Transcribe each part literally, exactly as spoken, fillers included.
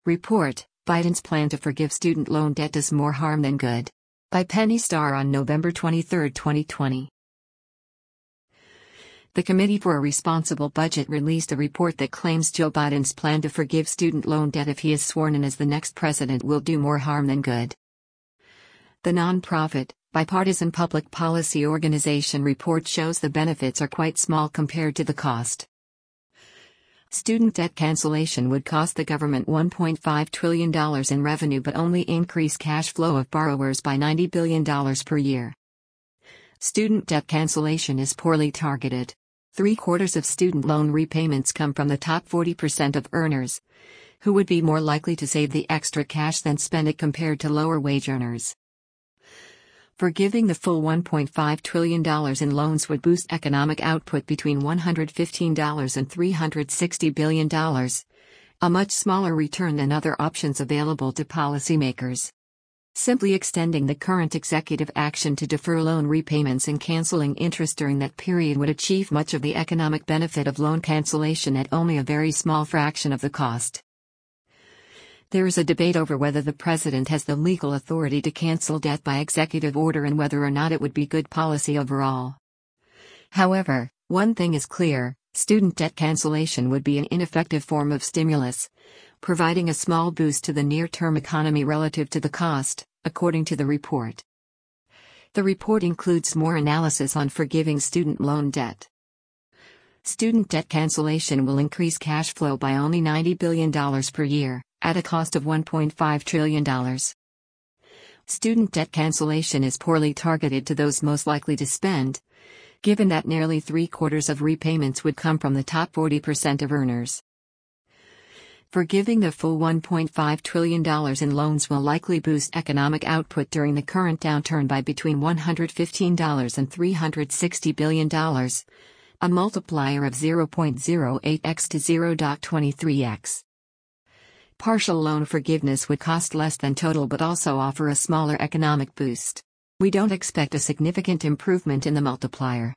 Report: Biden's plan to forgive student loan debt does more harm than good. By Penny Starr on November twenty-third, twenty twenty. The Committee for a Responsible Budget released a report that claims Joe Biden's plan to forgive student loan debt if he is sworn in as the next president will do more harm than good. The nonprofit, bipartisan public policy organization report shows the benefits are quite small compared to the cost. Student debt cancellation would cost the government one point five trillion dollars in revenue but only increase cash flow of borrowers by ninety billion dollars per year. Student debt cancellation is poorly targeted. Three quarters of student loan repayments come from the top forty percent of earners, who would be more likely to save the extra cash than spend it compared to lower wage earners. Forgiving the full one point five trillion dollars in loans would boost economic output between one hundred fifteen billion dollars and three hundred sixty billion dollars, a much smaller return than other options available to policymakers. Simply extending the current executive action to defer loan repayments and canceling interest during that period would achieve much of the economic benefit of loan cancellation at only a very small fraction of the cost. There is a debate over whether the president has the legal authority to cancel debt by executive order and whether or not it would be good policy overall. However, one thing is clear: student debt cancellation would be an ineffective form of stimulus, providing a small boost to the near-term economy relative to the cost, according to the report. The report includes more analysis on forgiving student loan debt. Student debt cancellation will increase cash flow by only ninety billion dollars per year, at a cost of one point five trillion dollars. Student debt cancellation is poorly targeted to those most likely to spend, given that nearly three-quarters of repayments would come from the top forty percent of earners. Forgiving the full one point five trillion dollars in loans will likely boost economic output during the current downturn by between one hundred fifteen billion dollars and three hundred sixty billion dollars, a multiplier of zero point zero eight x to zero point two three x. Partial loan forgiveness would cost less than total but also offer a smaller economic boost. We don't expect a significant improvement in the multiplier.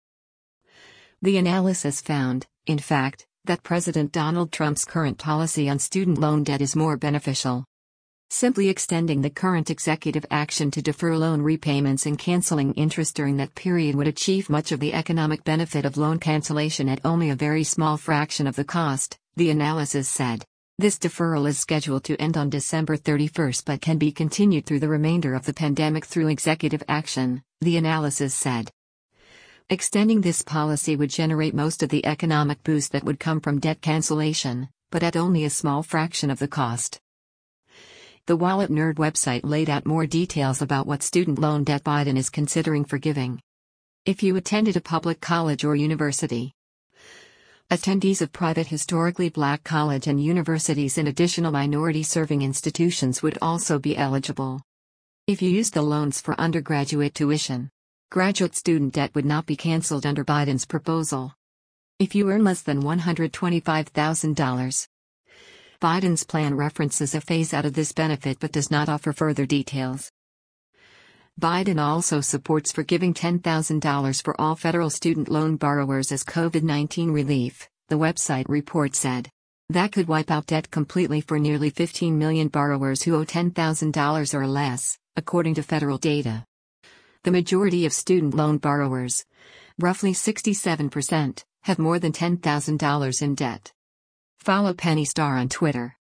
The analysis found, in fact, that President Donald Trump's current policy on student loan debt is more beneficial. Simply extending the current executive action to defer loan repayments and canceling interest during that period would achieve much of the economic benefit of loan cancellation at only a very small fraction of the cost, the analysis said. This deferral is scheduled to end on December thirty-first but can be continued through the remainder of the pandemic through executive action, the analysis said. Extending this policy would generate most of the economic boost that would come from debt cancellation, but at only a small fraction of the cost. The Wallet Nerd website laid out more details about what student loan debt Biden is considering forgiving. If you attended a public college or university, attendees of private historically black college and universities and additional minority-serving institutions would also be eligible. If you used the loans for undergraduate tuition, graduate student debt would not be canceled under Biden's proposal. If you earn less than one hundred twenty-five thousand dollars, Biden's plan references a phase-out of this benefit but does not offer further details. Biden also supports forgiving ten thousand dollars for all federal student loan borrowers as COVID nineteen relief, the website report said. That could wipe out debt completely for nearly fifteen million borrowers who owe ten thousand dollars or less, according to federal data. The majority of student loan borrowers, roughly sixty-seven percent, have more than ten thousand dollars in debt. Follow Penny Starr on Twitter.